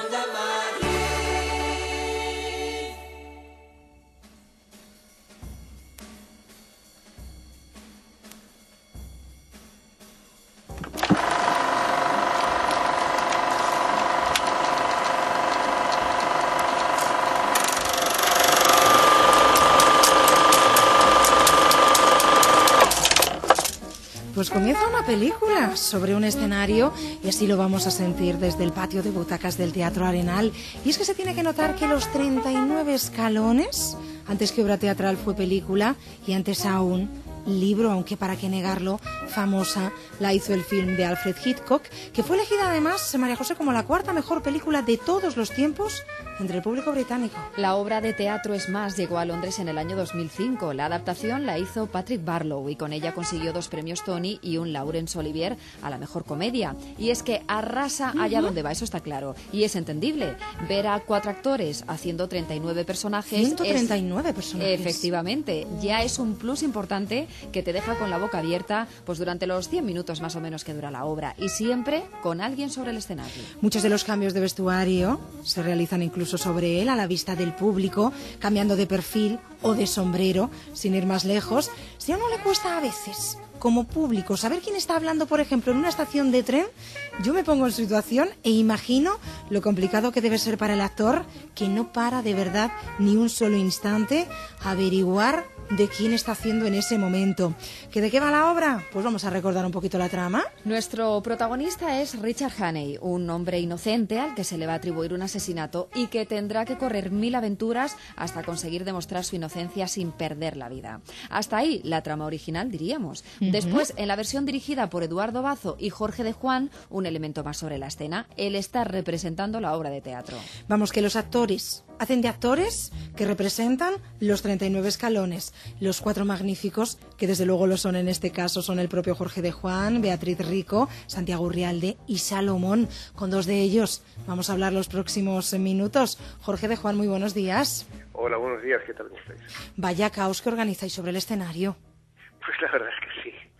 Pues comienza una película sobre un escenario y así lo vamos a sentir desde el patio de butacas del Teatro Arenal. Y es que se tiene que notar que los 39 escalones, antes que obra teatral fue película y antes aún libro, aunque para qué negarlo, famosa, la hizo el film de Alfred Hitchcock, que fue elegida además, María José, como la cuarta mejor película de todos los tiempos entre el público británico. La obra de teatro Es más llegó a Londres en el año 2005. La adaptación la hizo Patrick Barlow y con ella consiguió 2 premios Tony y un Laurence Olivier a la mejor comedia. Y es que arrasa allá donde va, eso está claro. Y es entendible. Ver a 4 actores haciendo 39 personajes... 139 personajes. Efectivamente. Ya es un plus importante que te deja con la boca abierta pues durante los 100 minutos más o menos que dura la obra. Y siempre con alguien sobre el escenario. Muchos de los cambios de vestuario se realizan incluso sobre él, a la vista del público, cambiando de perfil o de sombrero, sin ir más lejos. Si a uno le cuesta a veces, como público, saber quién está hablando, por ejemplo, en una estación de tren, yo me pongo en situación e imagino lo complicado que debe ser para el actor, que no para de verdad ni un solo instante averiguar de quién está haciendo en ese momento. ¿Que de qué va la obra? Pues vamos a recordar un poquito la trama. Nuestro protagonista es Richard Hannay, un hombre inocente al que se le va a atribuir un asesinato y que tendrá que correr 1000 aventuras hasta conseguir demostrar su inocencia sin perder la vida. Hasta ahí la trama original, diríamos. Después, en la versión dirigida por Eduardo Bazo y Jorge de Juan, un elemento más sobre la escena, él está representando la obra de teatro. Vamos, que los actores hacen de actores que representan los 39 escalones. Los 4 magníficos, que desde luego lo son en este caso, son el propio Jorge de Juan, Beatriz Rico, Santiago Urrialde y Salomón. Con 2 de ellos vamos a hablar los próximos minutos. Jorge de Juan, muy buenos días. Hola, buenos días, ¿qué tal estáis? Vaya caos que organizáis sobre el escenario. Pues la verdad es que sí,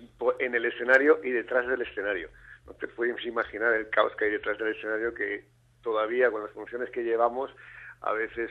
en el escenario y detrás del escenario. No te puedes imaginar el caos que hay detrás del escenario, que todavía con las funciones que llevamos, a veces,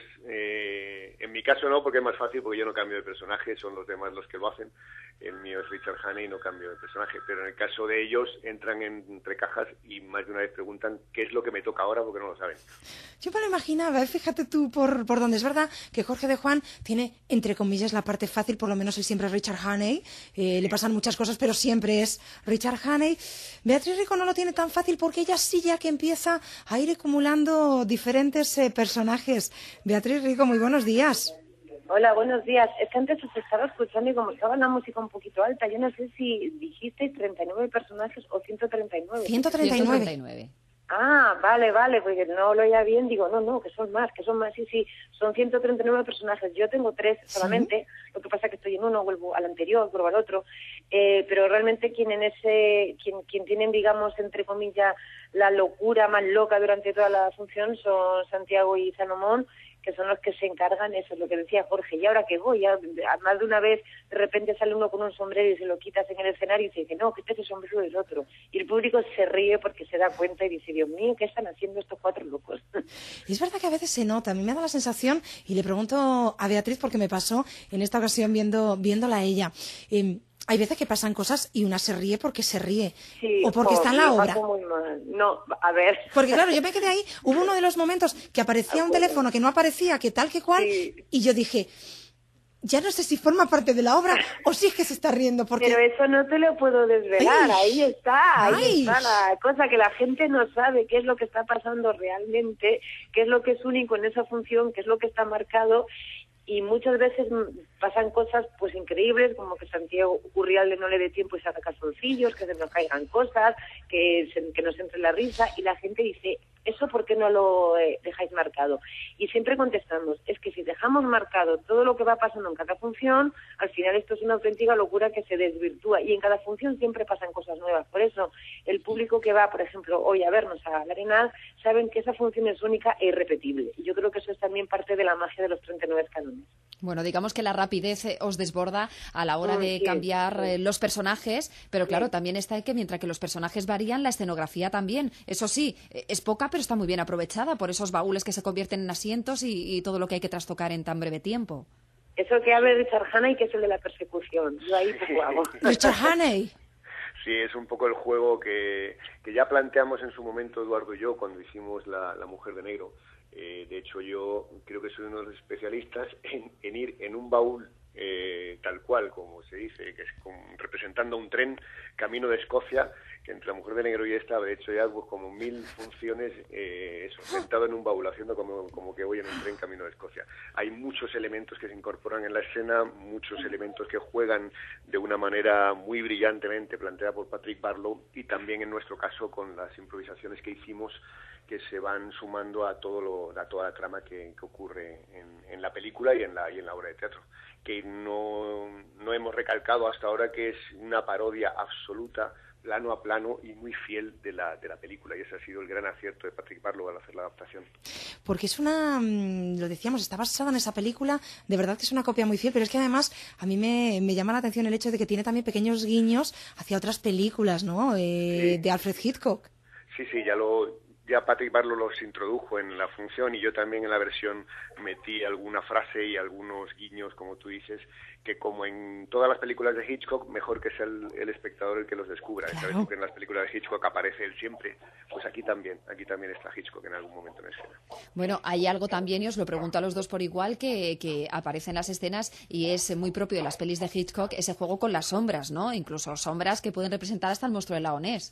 en mi caso no, porque es más fácil, porque yo no cambio de personaje, son los demás los que lo hacen. El mío es Richard Hannay y no cambio de personaje, pero en el caso de ellos entran entre cajas y más de una vez preguntan qué es lo que me toca ahora porque no lo saben. Yo me lo imaginaba, fíjate tú por dónde. Es verdad que Jorge de Juan tiene, entre comillas, la parte fácil, por lo menos él siempre es Richard Hannay, le pasan muchas cosas, pero siempre es Richard Hannay. Beatriz Rico no lo tiene tan fácil porque ella sí ya que empieza a ir acumulando diferentes personajes. Beatriz Rico, muy buenos días. Hola, buenos días. Es que antes os estaba escuchando y como estaba la música un poquito alta, yo no sé si dijisteis 39 personajes o 139. 139. Ah, vale, porque no lo oía bien, digo, no, que son más, sí, son 139 personajes. Yo tengo 3 solamente, ¿sí? Lo que pasa es que estoy en uno, vuelvo al anterior, vuelvo al otro, pero realmente quien tienen, digamos, entre comillas, la locura más loca durante toda la función son Santiago y Salomón, que son los que se encargan, eso es lo que decía Jorge, y ahora que voy, ya, más de una vez de repente sale uno con un sombrero y se lo quitas en el escenario y se dice, no, que ese sombrero es otro, y el público se ríe porque se da cuenta y dice, Dios mío, ¿qué están haciendo estos 4 locos? Y es verdad que a veces se nota, a mí me da la sensación, y le pregunto a Beatriz porque me pasó en esta ocasión viéndola a ella, hay veces que pasan cosas y una se ríe porque se ríe, sí, o porque está en la obra. Muy mal. No, a ver. Porque claro, yo me quedé ahí, hubo uno de los momentos que aparecía un teléfono que no aparecía, que tal, que cual, sí. Y yo dije, ya no sé si forma parte de la obra o si es que se está riendo. Porque... Pero eso no te lo puedo desvelar, ahí está la cosa, que la gente no sabe qué es lo que está pasando realmente, qué es lo que es único en esa función, qué es lo que está marcado. Y muchas veces pasan cosas pues increíbles, como que Santiago Urrialde no le dé tiempo y saca calzoncillos, que se nos caigan cosas, que nos entre la risa, y la gente dice, ¿eso por qué no lo dejáis marcado? Y siempre contestamos, es que si dejamos marcado todo lo que va pasando en cada función, al final esto es una auténtica locura que se desvirtúa, y en cada función siempre pasan cosas nuevas. Por eso, el público que va, por ejemplo, hoy a vernos a la Arenal, saben que esa función es única e irrepetible. Y yo creo que eso es también parte de la magia de los 39 escalones. Bueno, digamos que la rapidez os desborda a la hora de cambiar los personajes, pero claro, también está que mientras que los personajes varían, la escenografía también. Eso sí, es poca, pero está muy bien aprovechada por esos baúles que se convierten en asientos y todo lo que hay que trastocar en tan breve tiempo. Eso que hable Richard Haney, que es el de la persecución. Yo ahí poco hago. Richard Haney. Sí, es un poco el juego que ya planteamos en su momento Eduardo y yo cuando hicimos La Mujer de Negro. De hecho, yo creo que soy uno de los especialistas en ir en un baúl tal cual, como se dice, que es representando un tren camino de Escocia, que entre La Mujer de Negro y esta habré hecho ya como 1000 funciones sentado en un baúl, haciendo como que voy en un tren camino de Escocia. Hay muchos elementos que se incorporan en la escena, muchos elementos que juegan de una manera muy brillantemente planteada por Patrick Barlow, y también en nuestro caso con las improvisaciones que hicimos, que se van sumando a toda la trama que ocurre en la película y en la obra de teatro, que no hemos recalcado hasta ahora que es una parodia absoluta, plano a plano y muy fiel de la película, y ese ha sido el gran acierto de Patrick Barlow al hacer la adaptación. Porque es lo decíamos, está basada en esa película, de verdad que es una copia muy fiel, pero es que además a mí me llama la atención el hecho de que tiene también pequeños guiños hacia otras películas, ¿no? Sí. De Alfred Hitchcock. Sí, ya Patrick Barlow los introdujo en la función, y yo también en la versión metí alguna frase y algunos guiños, como tú dices, que como en todas las películas de Hitchcock, mejor que sea el espectador el que los descubra. Claro. Sabes tú que en las películas de Hitchcock aparece él siempre, pues aquí también está Hitchcock en algún momento en escena. Bueno, hay algo también, y os lo pregunto a los dos por igual, que aparece en las escenas y es muy propio de las pelis de Hitchcock, ese juego con las sombras, ¿no? Incluso sombras que pueden representar hasta el monstruo del lago Ness.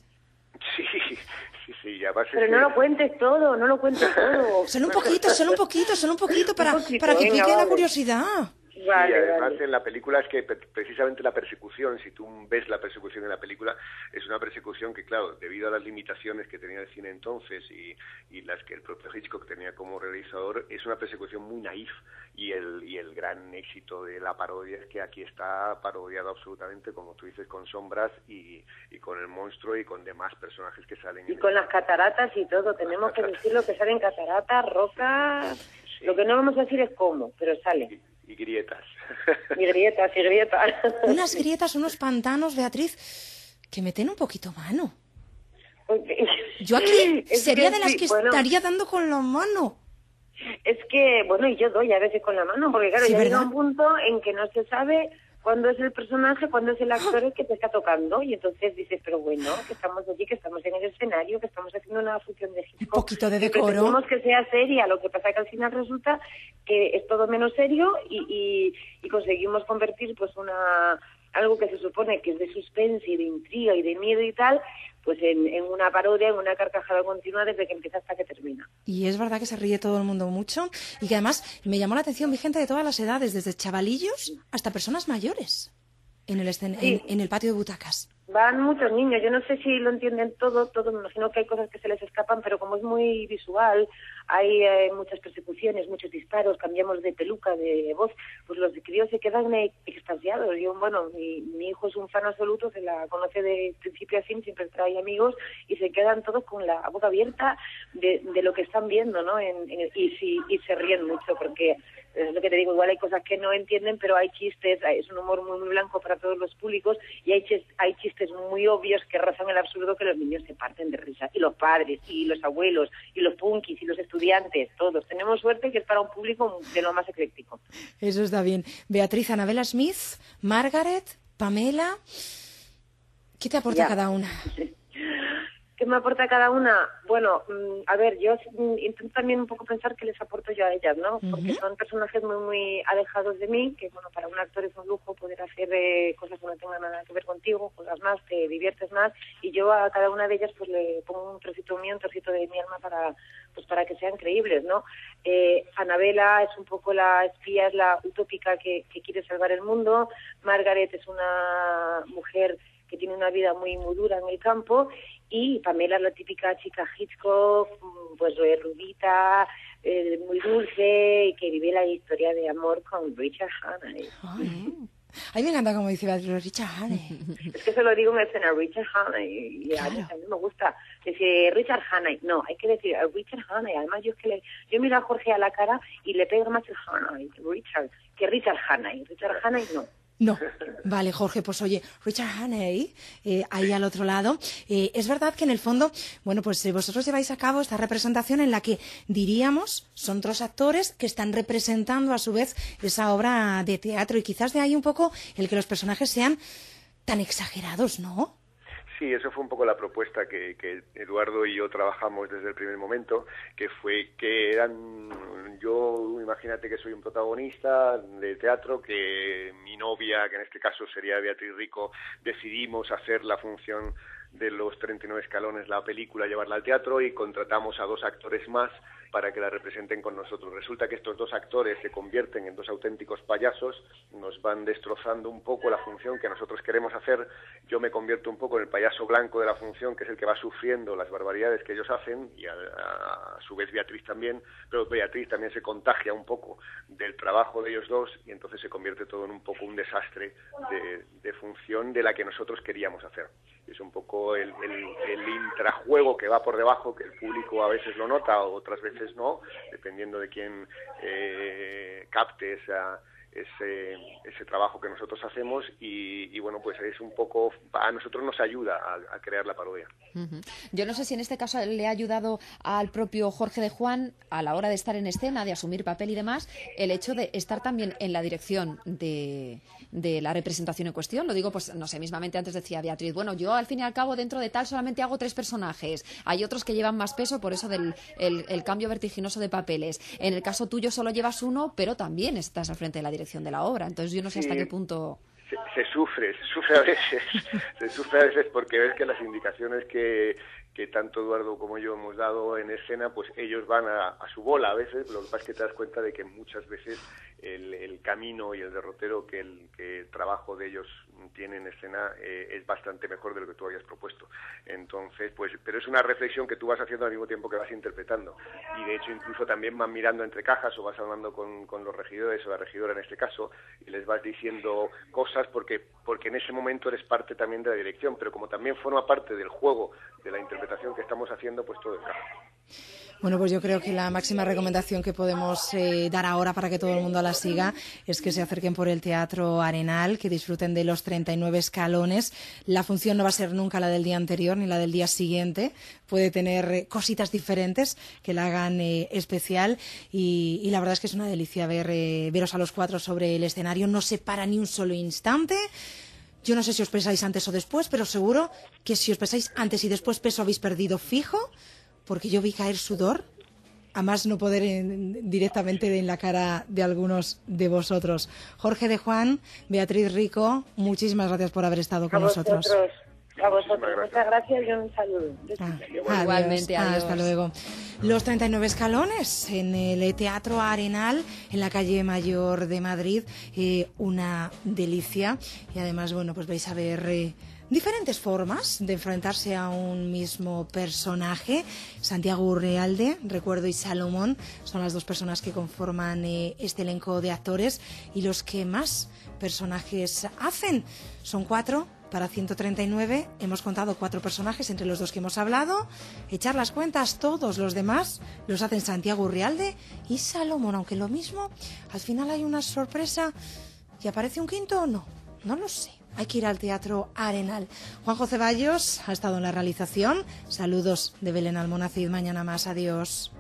Sí, ya va a ser. Pero no lo cuentes todo, no lo cuentes todo. Solo un poquito para que venga, pique la vale. curiosidad. Vale, y además en la película es que precisamente la persecución, si tú ves la persecución en la película, es una persecución que, claro, debido a las limitaciones que tenía el cine entonces y las que el propio Hitchcock tenía como realizador, es una persecución muy naif, y el gran éxito de la parodia es que aquí está parodiado absolutamente, como tú dices, con sombras y con el monstruo y con demás personajes que salen. Y con las cataratas y todo, tenemos que decir lo que salen cataratas, rocas, sí. Lo que no vamos a decir es cómo, pero sale. Y grietas. Y grietas. Unas grietas, unos pantanos, Beatriz, que meten un poquito mano. Yo aquí sería de las que estaría dando con la mano. Es que, bueno, y yo doy a veces con la mano, porque claro, Sí, ya llega ¿verdad? un punto en que no se sabe cuándo es el personaje, cuándo es el actor el que te está tocando, y entonces dices, pero bueno, que estamos allí, que estamos en el escenario, que estamos haciendo una función de Hitchcock. Un poquito de que decoro. pretendemos que sea seria, lo que pasa que al final resulta que es todo menos serio y conseguimos convertir pues algo que se supone que es de suspense y de intriga y de miedo y tal, pues en una parodia, en una carcajada continua desde que empieza hasta que termina. Y es verdad que se ríe todo el mundo mucho, y que además me llamó la atención, vi gente de todas las edades, desde chavalillos hasta personas mayores, en el patio de butacas. Van muchos niños, yo no sé si lo entienden todo, me imagino que hay cosas que se les escapan, pero como es muy visual, hay muchas persecuciones, muchos disparos, cambiamos de peluca, de voz, pues los críos se quedan extasiados. Yo, bueno, mi hijo es un fan absoluto, se la conoce de principio a fin, siempre trae amigos y se quedan todos con la boca abierta de lo que están viendo, ¿no? Y se ríen mucho porque es lo que te digo, igual hay cosas que no entienden, pero hay chistes, es un humor muy, muy blanco para todos los públicos, y hay chistes muy obvios que rozan el absurdo, que los niños se parten de risa, y los padres, y los abuelos, y los punkis, y los estudiantes, todos. Tenemos suerte que es para un público de lo más ecléctico. Eso está bien. Beatriz, Annabella Smith, Margaret, Pamela, ¿qué te aporta cada una? ¿Qué me aporta cada una? Bueno, a ver, yo intento también un poco pensar qué les aporto yo a ellas, ¿no? Porque son personajes muy, muy alejados de mí, que bueno, para un actor es un lujo poder hacer cosas que no tengan nada que ver contigo, juegas más, te diviertes más, y yo a cada una de ellas pues le pongo un trocito mío, un trocito de mi alma para que sean creíbles, ¿no? Annabella es un poco la espía, es la utópica que quiere salvar el mundo. Margaret es una mujer que tiene una vida muy, muy dura en el campo, y Pamela es la típica chica Hitchcock, pues rubita, muy dulce, y que vive la historia de amor con Richard Haney. A mí me encanta como dice Richard Haney. Es que se lo digo en escena, Richard Haney, y a mí me gusta decir Richard Haney. No, hay que decir Richard Haney. Además, yo miro a Jorge a la cara y le pego más el Haney, Richard, que Richard Haney. Richard Haney no. No, vale, Jorge, pues oye, Richard Haney, ahí al otro lado, es verdad que en el fondo, bueno, pues vosotros lleváis a cabo esta representación en la que diríamos son otros actores que están representando a su vez esa obra de teatro y quizás de ahí un poco el que los personajes sean tan exagerados, ¿no? Sí, eso fue un poco la propuesta que Eduardo y yo trabajamos desde el primer momento, que fue que yo, imagínate que soy un protagonista de teatro, que mi novia, que en este caso sería Beatriz Rico, decidimos hacer la función de los 39 escalones, la película, llevarla al teatro y contratamos a 2 actores más para que la representen con nosotros. Resulta que estos 2 actores se convierten en 2 auténticos payasos, nos van destrozando un poco la función que nosotros queremos hacer. Yo me convierto un poco en el payaso blanco de la función, que es el que va sufriendo las barbaridades que ellos hacen, y a su vez Beatriz también, pero Beatriz también se contagia un poco del trabajo de ellos 2 y entonces se convierte todo en un poco un desastre de función de la que nosotros queríamos hacer. Es un poco el intrajuego que va por debajo, que el público a veces lo nota, otras veces no, dependiendo de quién capte ese trabajo que nosotros hacemos y bueno, pues es un poco, a nosotros nos ayuda a crear la parodia. Uh-huh. Yo no sé si en este caso le ha ayudado al propio Jorge de Juan a la hora de estar en escena, de asumir papel y demás, el hecho de estar también en la dirección de la representación en cuestión. Lo digo, pues no sé, mismamente antes decía Beatriz, bueno, yo al fin y al cabo dentro de tal solamente hago 3 personajes, hay otros que llevan más peso por eso del el cambio vertiginoso de papeles. En el caso tuyo solo llevas 1, pero también estás al frente de la dirección de la obra, entonces yo no sé hasta qué punto... Se sufre a veces porque ves que las indicaciones que tanto Eduardo como yo hemos dado en escena, pues ellos van a su bola a veces. Lo que pasa es que te das cuenta de que muchas veces el camino y el derrotero que el trabajo de ellos tiene en escena es bastante mejor de lo que tú habías propuesto. Entonces, pues, pero es una reflexión que tú vas haciendo al mismo tiempo que vas interpretando. Y de hecho incluso también van mirando entre cajas o vas hablando con los regidores o la regidora en este caso y les vas diciendo cosas porque en ese momento eres parte también de la dirección, pero como también forma parte del juego, de la interpretación que estamos haciendo, pues todo encaja. Bueno, pues yo creo que la máxima recomendación que podemos dar ahora para que todo el mundo la siga es que se acerquen por el Teatro Arenal, que disfruten de los 39 escalones. La función no va a ser nunca la del día anterior ni la del día siguiente. Puede tener cositas diferentes que la hagan especial y la verdad es que es una delicia veros a los 4 sobre el escenario. No se para ni un solo instante. Yo no sé si os pesáis antes o después, pero seguro que si os pesáis antes y después peso habéis perdido fijo, porque yo vi caer sudor, a más no poder directamente en la cara de algunos de vosotros. Jorge de Juan, Beatriz Rico, muchísimas gracias por haber estado con nosotros. A vosotros, muchas gracias y un saludo. Igualmente, adiós. Hasta luego. Los 39 escalones en el Teatro Arenal, en la calle Mayor de Madrid, una delicia. Y además, bueno, pues vais a ver diferentes formas de enfrentarse a un mismo personaje. Santiago Urrealde, Recuerdo y Salomón son las 2 personas que conforman este elenco de actores y los que más personajes hacen. Son 4 para 139. Hemos contado 4 personajes entre los 2 que hemos hablado. Echar las cuentas, todos los demás los hacen Santiago Urrealde y Salomón, aunque lo mismo, al final hay una sorpresa y aparece un quinto o no. No lo sé. Hay que ir al Teatro Arenal. Juanjo Ceballos ha estado en la realización. Saludos de Belén Almonacid. Mañana más. Adiós.